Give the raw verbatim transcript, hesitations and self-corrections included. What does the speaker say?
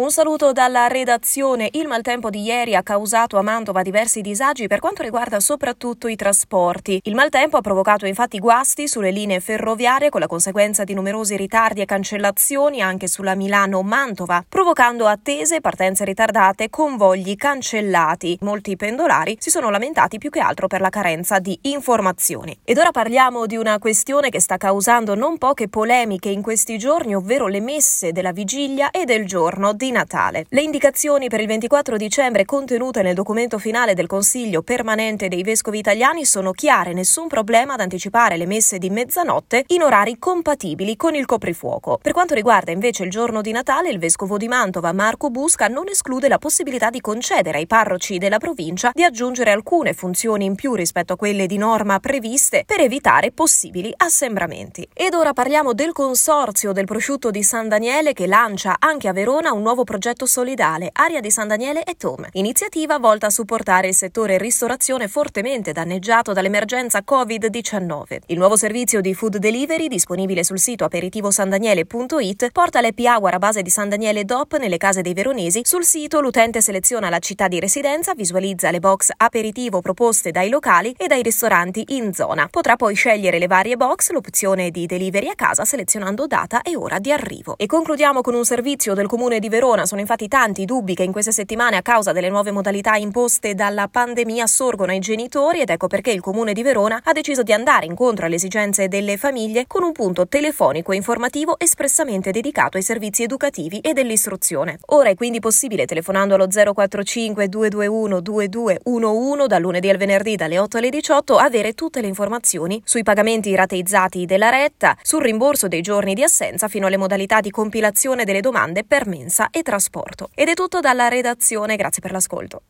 Un saluto dalla redazione. Il maltempo di ieri ha causato a Mantova diversi disagi per quanto riguarda soprattutto i trasporti. Il maltempo ha provocato infatti guasti sulle linee ferroviarie con la conseguenza di numerosi ritardi e cancellazioni anche sulla Milano-Mantova, provocando attese, partenze ritardate, convogli cancellati. Molti pendolari si sono lamentati più che altro per la carenza di informazioni. Ed ora parliamo di una questione che sta causando non poche polemiche in questi giorni, ovvero le messe della vigilia e del giorno di Natale. Le indicazioni per il ventiquattro dicembre contenute nel documento finale del Consiglio permanente dei vescovi italiani sono chiare: nessun problema ad anticipare le messe di mezzanotte in orari compatibili con il coprifuoco. Per quanto riguarda invece il giorno di Natale, il vescovo di Mantova Marco Busca non esclude la possibilità di concedere ai parroci della provincia di aggiungere alcune funzioni in più rispetto a quelle di norma previste per evitare possibili assembramenti. Ed ora parliamo del consorzio del prosciutto di San Daniele, che lancia anche a Verona un nuovo progetto solidale, Area di San Daniele e Home, iniziativa volta a supportare il settore ristorazione fortemente danneggiato dall'emergenza covid diciannove. Il nuovo servizio di food delivery, disponibile sul sito aperitivosandaniele punto it, porta l'happy hour a base di San Daniele D O P nelle case dei veronesi. Sul sito l'utente seleziona la città di residenza, visualizza le box aperitivo proposte dai locali e dai ristoranti in zona. Potrà poi scegliere le varie box, l'opzione di delivery a casa selezionando data e ora di arrivo. E concludiamo con un servizio del Comune di Verona. Sono infatti tanti i dubbi che in queste settimane, a causa delle nuove modalità imposte dalla pandemia, sorgono ai genitori, ed ecco perché il Comune di Verona ha deciso di andare incontro alle esigenze delle famiglie con un punto telefonico informativo espressamente dedicato ai servizi educativi e dell'istruzione. Ora è quindi possibile, telefonando allo zero quattro cinque due due uno due due uno uno dal lunedì al venerdì dalle otto alle diciotto, avere tutte le informazioni sui pagamenti rateizzati della retta, sul rimborso dei giorni di assenza, fino alle modalità di compilazione delle domande per mensa e trasporto. Ed è tutto dalla redazione, grazie per l'ascolto.